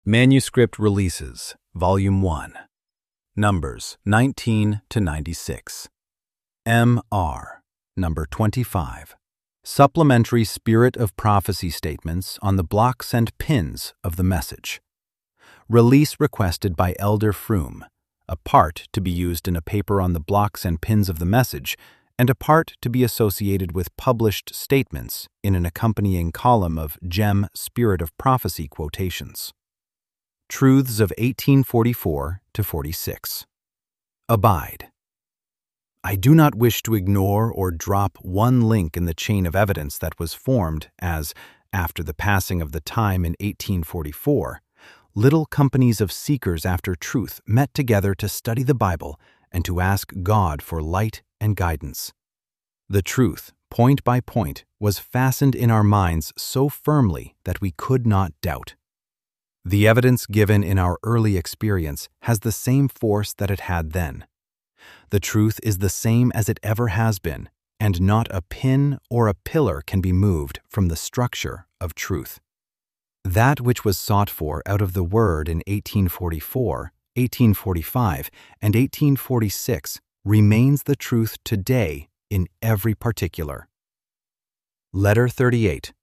Manuscript Releases, Volume 1. Numbers 19 to 96. M.R. Number 25. Supplementary Spirit of Prophecy Statements on the blocks and pins of the message. Release requested by Elder Froom, a part to be used in a paper on the blocks and pins of the message, and a part to be associated with published statements in an accompanying column of GEM Spirit of Prophecy quotations. Truths of 1844 to 46. Abide. I do not wish to ignore or drop one link in the chain of evidence that was formed as, after the passing of the time in 1844, little companies of seekers after truth met together to study the Bible and to ask God for light and guidance. The truth, point by point, was fastened in our minds so firmly that we could not doubt. The evidence given in our early experience has the same force that it had then. The truth is the same as it ever has been, and not a pin or a pillar can be moved from the structure of truth. That which was sought for out of the Word in 1844, 1845, and 1846 remains the truth today in every particular. Letter 38,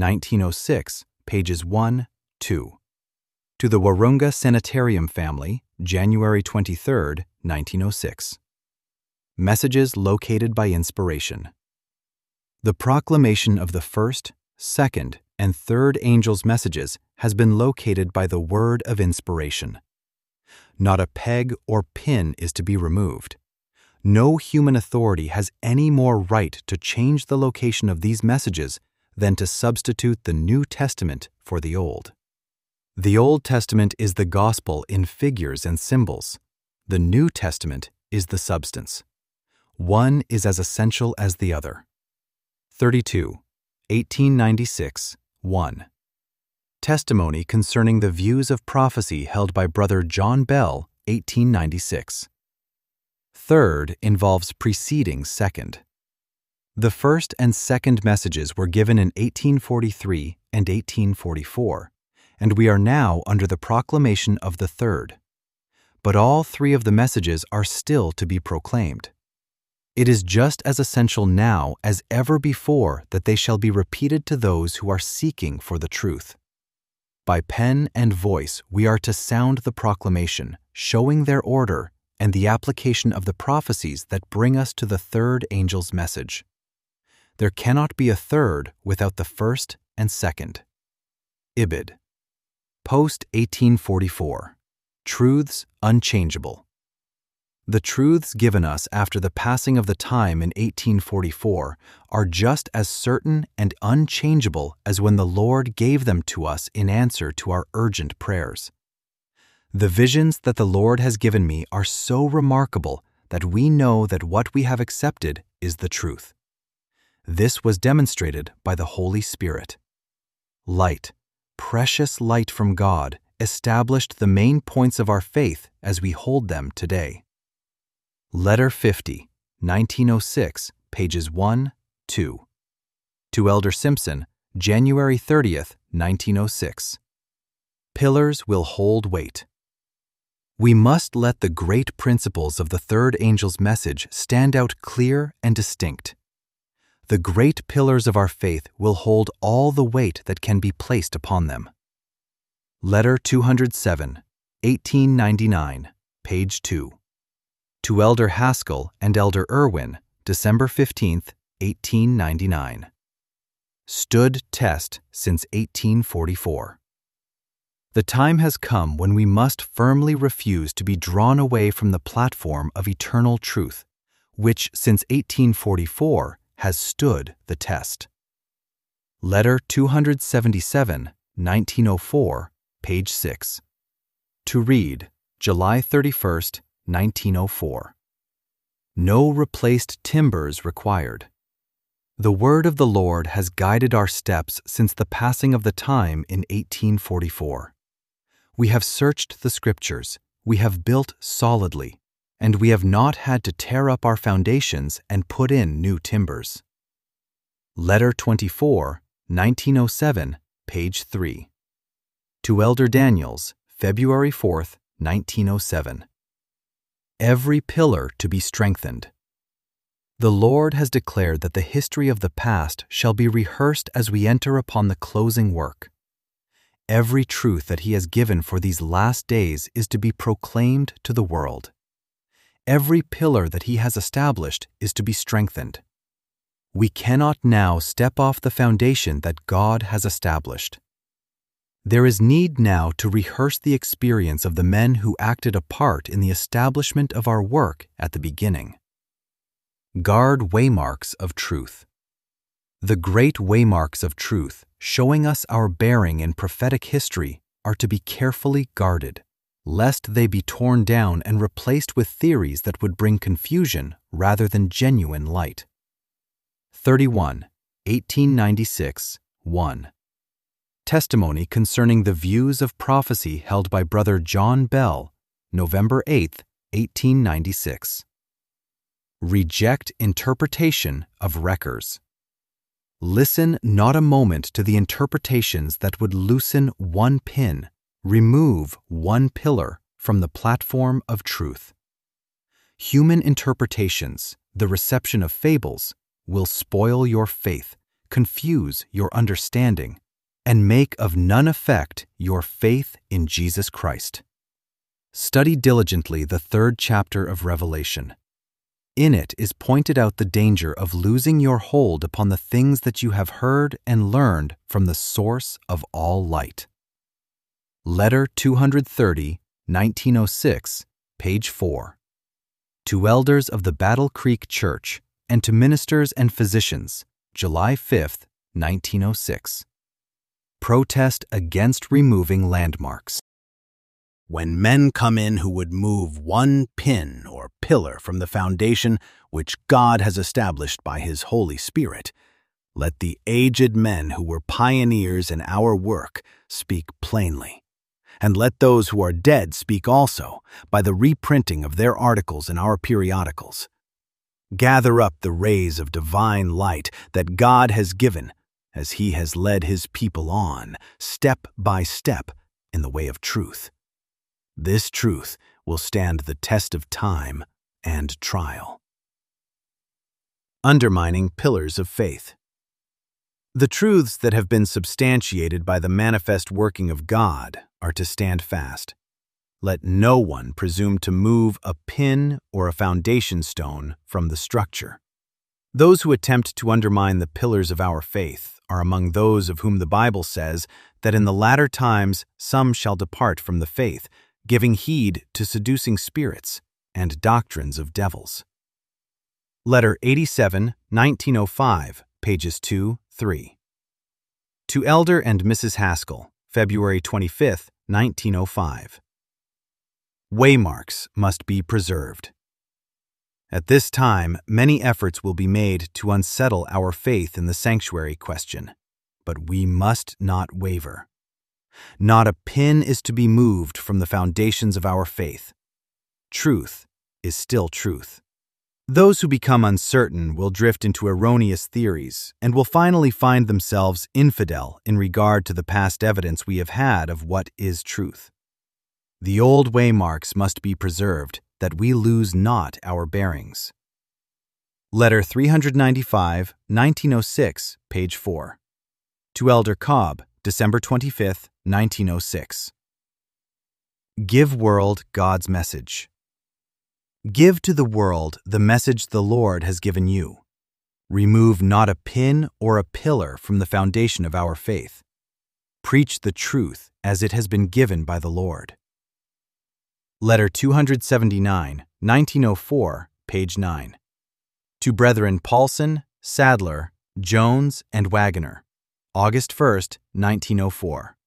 1906, pages 1, 2. To the Wahroonga Sanitarium Family, January 23, 1906. Messages located by inspiration. The proclamation of the first, second, and third angels' messages has been located by the word of inspiration. Not a peg or pin is to be removed. No human authority has any more right to change the location of these messages than to substitute the New Testament for the Old. The Old Testament is the gospel in figures and symbols. The New Testament is the substance. One is as essential as the other. 32. 1896, 1. Testimony concerning the views of prophecy held by Brother John Bell, 1896. Third involves preceding second. The first and second messages were given in 1843 and 1844. And we are now under the proclamation of the third. But all three of the messages are still to be proclaimed. It is just as essential now as ever before that they shall be repeated to those who are seeking for the truth. By pen and voice we are to sound the proclamation, showing their order and the application of the prophecies that bring us to the third angel's message. There cannot be a third without the first and second. Ibid. Post-1844. Truths unchangeable. The truths given us after the passing of the time in 1844 are just as certain and unchangeable as when the Lord gave them to us in answer to our urgent prayers. The visions that the Lord has given me are so remarkable that we know that what we have accepted is the truth. This was demonstrated by the Holy Spirit. Light, precious light from God, established the main points of our faith as we hold them today. Letter 50, 1906, pages 1, 2. To Elder Simpson, January 30th, 1906. Pillars will hold weight. We must let the great principles of the third angel's message stand out clear and distinct. The great pillars of our faith will hold all the weight that can be placed upon them. Letter 207, 1899, page 2. To Elder Haskell and Elder Irwin, December 15th, 1899. Stood test since 1844. The time has come when we must firmly refuse to be drawn away from the platform of eternal truth, which since 1844 has stood the test. Letter 277, 1904, page 6. To read, July 31st, 1904. No replaced timbers required. The word of the Lord has guided our steps since the passing of the time in 1844. We have searched the Scriptures, we have built solidly, and we have not had to tear up our foundations and put in new timbers. Letter 24, 1907, page 3. To Elder Daniels, February 4th, 1907. Every pillar to be strengthened. The Lord has declared that the history of the past shall be rehearsed as we enter upon the closing work. Every truth that He has given for these last days is to be proclaimed to the world. Every pillar that He has established is to be strengthened. We cannot now step off the foundation that God has established. There is need now to rehearse the experience of the men who acted a part in the establishment of our work at the beginning. Guard waymarks of truth. The great waymarks of truth, showing us our bearing in prophetic history, are to be carefully guarded, lest they be torn down and replaced with theories that would bring confusion rather than genuine light. 31, 1896, 1. Testimony concerning the views of prophecy held by Brother John Bell, November 8, 1896. Reject interpretation of wreckers. Listen not a moment to the interpretations that would loosen one pin, remove one pillar from the platform of truth. Human interpretations, the reception of fables, will spoil your faith, confuse your understanding, and make of none effect your faith in Jesus Christ. Study diligently the 3rd chapter of Revelation. In it is pointed out the danger of losing your hold upon the things that you have heard and learned from the source of all light. Letter 230, 1906, page 4. To Elders of the Battle Creek Church and to Ministers and Physicians, July 5, 1906. Protest against removing landmarks. When men come in who would move one pin or pillar from the foundation which God has established by His Holy Spirit, let the aged men who were pioneers in our work speak plainly, and let those who are dead speak also by the reprinting of their articles in our periodicals. Gather up the rays of divine light that God has given as He has led His people on, step by step, in the way of truth. This truth will stand the test of time and trial. Undermining pillars of faith. The truths that have been substantiated by the manifest working of God are to stand fast. Let no one presume to move a pin or a foundation stone from the structure. Those who attempt to undermine the pillars of our faith are among those of whom the Bible says that in the latter times some shall depart from the faith, giving heed to seducing spirits and doctrines of devils. Letter 87, 1905, pages 2, 3. To Elder and Mrs. Haskell, February 25, 1905. Waymarks must be preserved. At this time, many efforts will be made to unsettle our faith in the sanctuary question, but we must not waver. Not a pin is to be moved from the foundations of our faith. Truth is still truth. Those who become uncertain will drift into erroneous theories and will finally find themselves infidel in regard to the past evidence we have had of what is truth. The old waymarks must be preserved, that we lose not our bearings. Letter 395, 1906, page 4. To Elder Cobb, December 25, 1906. Give world God's message. Give to the world the message the Lord has given you. Remove not a pin or a pillar from the foundation of our faith. Preach the truth as it has been given by the Lord. Letter 279, 1904, page 9. To Brethren Paulson, Sadler, Jones, and Wagoner, August 1st, 1904.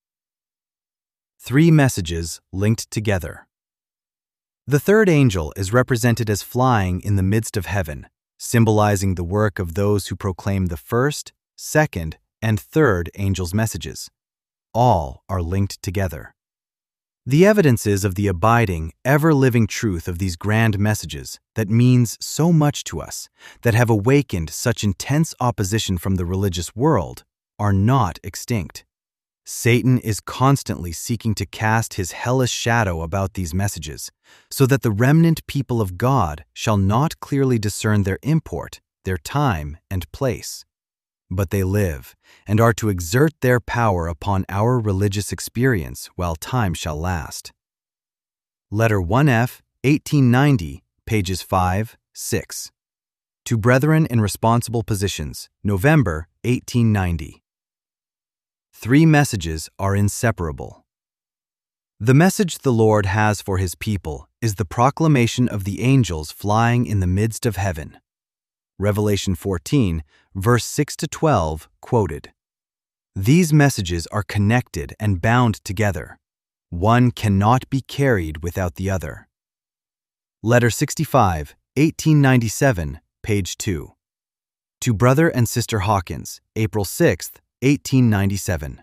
3 messages linked together. The third angel is represented as flying in the midst of heaven, symbolizing the work of those who proclaim the first, second, and third angels' messages. All are linked together. The evidences of the abiding, ever-living truth of these grand messages that means so much to us, that have awakened such intense opposition from the religious world, are not extinct. Satan is constantly seeking to cast his hellish shadow about these messages, so that the remnant people of God shall not clearly discern their import, their time, and place. But they live, and are to exert their power upon our religious experience while time shall last. Letter 1F, 1890, pages 5, 6. To Brethren in Responsible Positions, November 1890. 3 messages are inseparable. The message the Lord has for His people is the proclamation of the angels flying in the midst of heaven. Revelation 14, verse 6-12, quoted. These messages are connected and bound together. One cannot be carried without the other. Letter 65, 1897, page 2. To Brother and Sister Hawkins, April 6, 1897.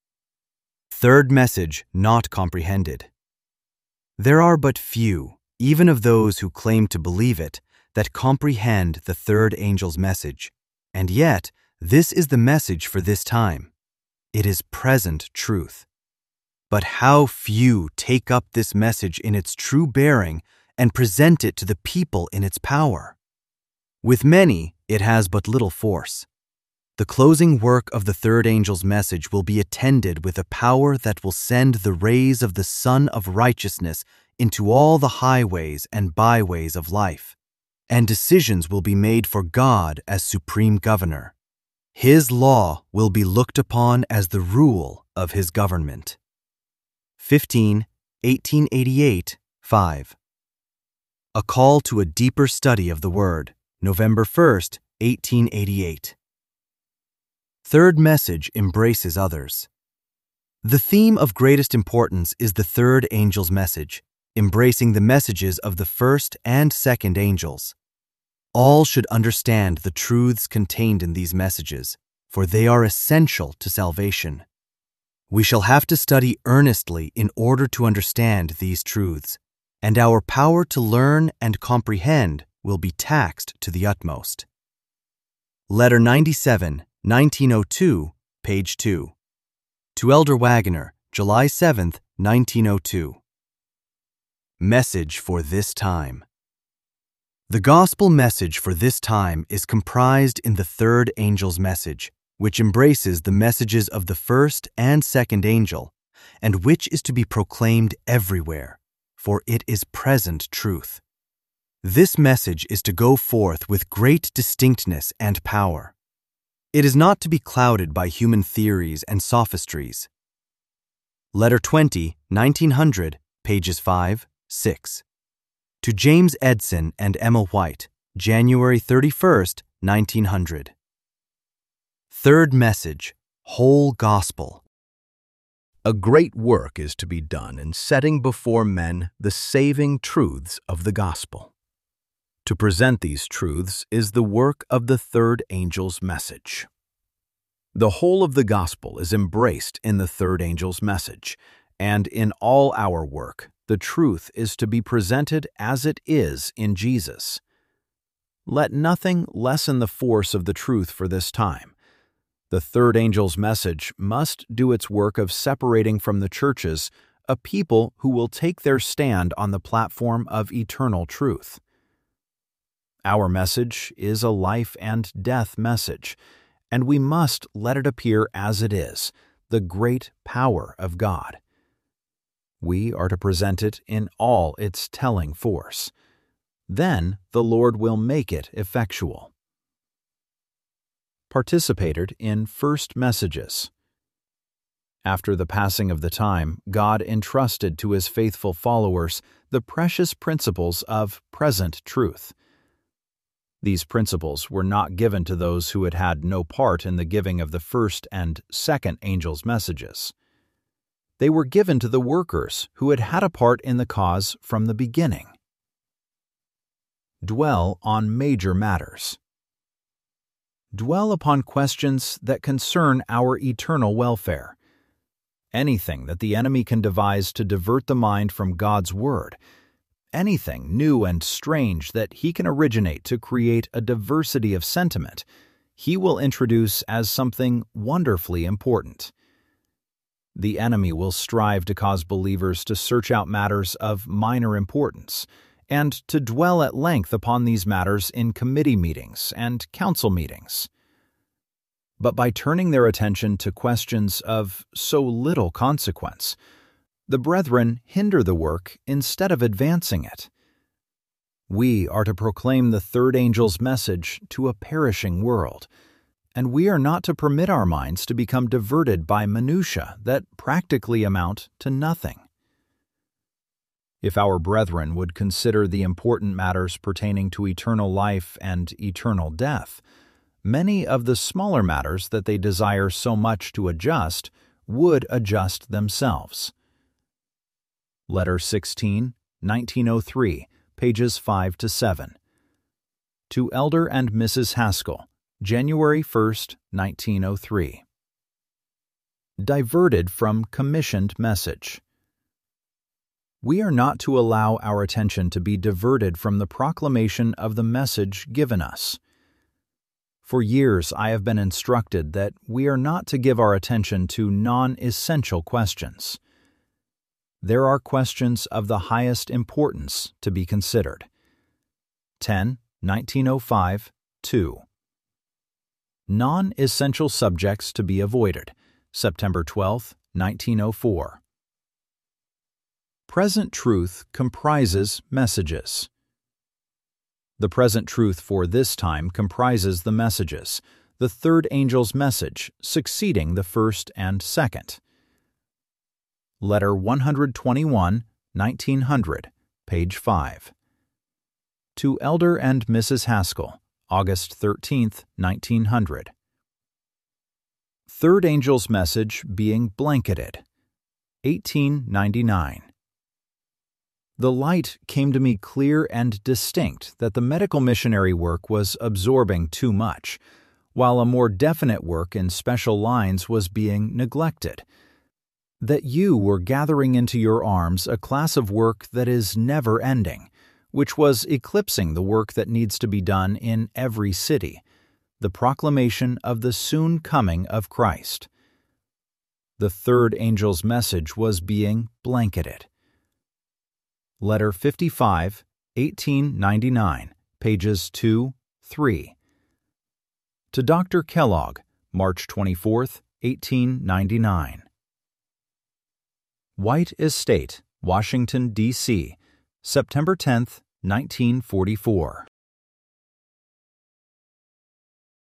Third message not comprehended. There are but few, even of those who claim to believe it, that comprehend the third angel's message, and yet this is the message for this time. It is present truth. But how few take up this message in its true bearing and present it to the people in its power. With many, it has but little force. The closing work of the third angel's message will be attended with a power that will send the rays of the Sun of Righteousness into all the highways and byways of life, and decisions will be made for God as supreme governor. His law will be looked upon as the rule of His government. 15, 1888, 5. A Call to a Deeper Study of the Word, November 1st, 1888. Third message embraces others. The theme of greatest importance is the third angel's message, embracing the messages of the first and second angels. All should understand the truths contained in these messages, for they are essential to salvation. We shall have to study earnestly in order to understand these truths, and our power to learn and comprehend will be taxed to the utmost. Letter 97, 1902, page 2. To Elder Wagoner, July 7, 1902. Message for this time. The gospel message for this time is comprised in the third angel's message, which embraces the messages of the first and second angel, and which is to be proclaimed everywhere, for it is present truth. This message is to go forth with great distinctness and power. It is not to be clouded by human theories and sophistries. Letter 20, 1900, pages 5, 6. To James Edson and Emma White, January 31st, 1900. Third message, Whole Gospel. A great work is to be done in setting before men the saving truths of the gospel. To present these truths is the work of the third angel's message. The whole of the gospel is embraced in the third angel's message, and in all our work, the truth is to be presented as it is in Jesus. Let nothing lessen the force of the truth for this time. The third angel's message must do its work of separating from the churches a people who will take their stand on the platform of eternal truth. Our message is a life and death message, and we must let it appear as it is, the great power of God. We are to present it in all its telling force. Then the Lord will make it effectual. Participated in first messages. After the passing of the time, God entrusted to His faithful followers the precious principles of present truth. These principles were not given to those who had had no part in the giving of the first and second angels' messages. They were given to the workers who had had a part in the cause from the beginning. Dwell on major matters. Dwell upon questions that concern our eternal welfare. Anything that the enemy can devise to divert the mind from God's Word, anything new and strange that he can originate to create a diversity of sentiment, he will introduce as something wonderfully important. The enemy will strive to cause believers to search out matters of minor importance and to dwell at length upon these matters in committee meetings and council meetings. But by turning their attention to questions of so little consequence, the brethren hinder the work instead of advancing it. We are to proclaim the third angel's message to a perishing world, and we are not to permit our minds to become diverted by minutiae that practically amount to nothing. If our brethren would consider the important matters pertaining to eternal life and eternal death, many of the smaller matters that they desire so much to adjust would adjust themselves. Letter 16, 1903, pages 5 to 7. To Elder and Mrs. Haskell, January 1st, 1903. Diverted from commissioned message. We are not to allow our attention to be diverted from the proclamation of the message given us. For years I have been instructed that we are not to give our attention to non-essential questions. There are questions of the highest importance to be considered. 10, 1905, 2. Non-essential subjects to be avoided, September 12, 1904. Present truth comprises messages. The present truth for this time comprises the messages, the third angel's message succeeding the first and second. Letter 121, 1900, page 5. To Elder and Mrs. Haskell, August 13, 1900. Third angel's message being blanketed, 1899. The light came to me clear and distinct that the medical missionary work was absorbing too much, while a more definite work in special lines was being neglected. That you were gathering into your arms a class of work that is never ending, which was eclipsing the work that needs to be done in every city, the proclamation of the soon coming of Christ. The third angel's message was being blanketed. Letter 55, 1899, pages 2, 3. To Dr. Kellogg, March 24, 1899. White Estate, Washington, D.C., September 10, 1944.